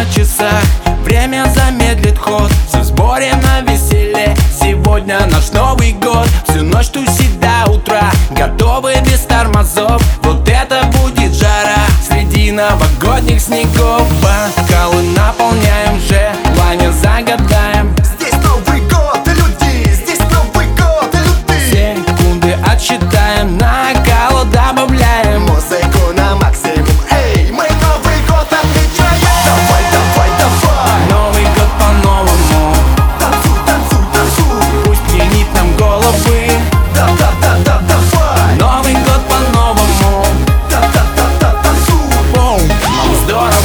на часах, время замедлит ход. Все в сборе на веселье, сегодня наш Новый год. Всю ночь тусить до утра, готовы без тормозов. Вот это будет жара среди новогодних снегов. Бокалы наполняем, желания загадаем. Здесь Новый год, люди, здесь Новый год, люди. Секунды отсчитаем, накала добавляем. Музыку на максимум, эй, мы Новый год отмечаем. Давай, давай, давай. Новый год по-новому, Танцуй, танцуй, танцуй. пусть пьянит нам головы. Да, да, да, да, давай. Новый год по-новому, Да, да, да, да, танцуй. боу, нам здорово.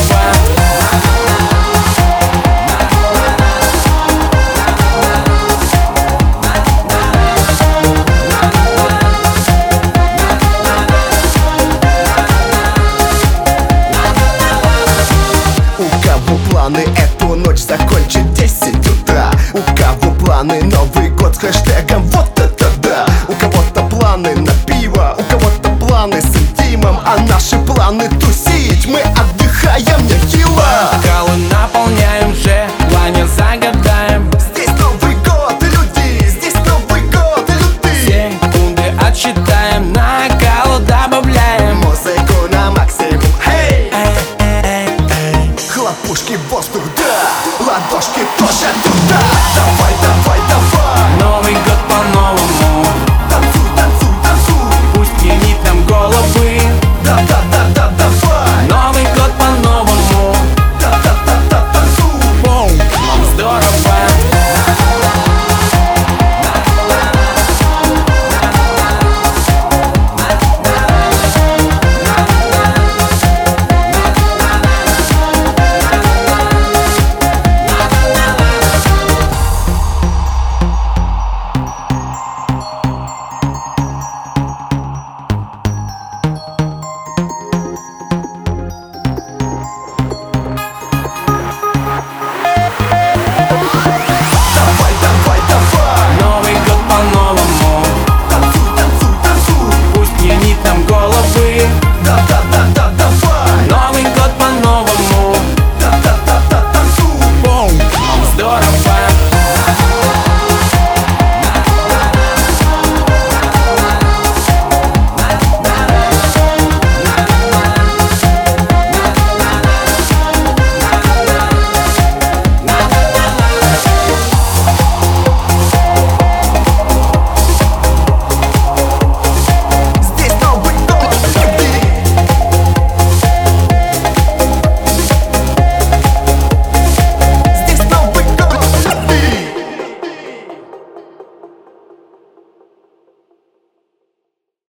У кого планы эту ночь закончить 10 утра? У кого планы Новый год с хэштегом вот это да? У кого-то планы на пиво, у кого-то планы с интимом, а наши планы тусить, мы отдыхаем нехило. Бокалы наполняем, желания загадаем. Здесь Новый год, люди, здесь Новый год, люди. Секунды отсчитаем, накала добавляем. Музыку на максимум, эй! Хлопушки в воздух, да, ладошки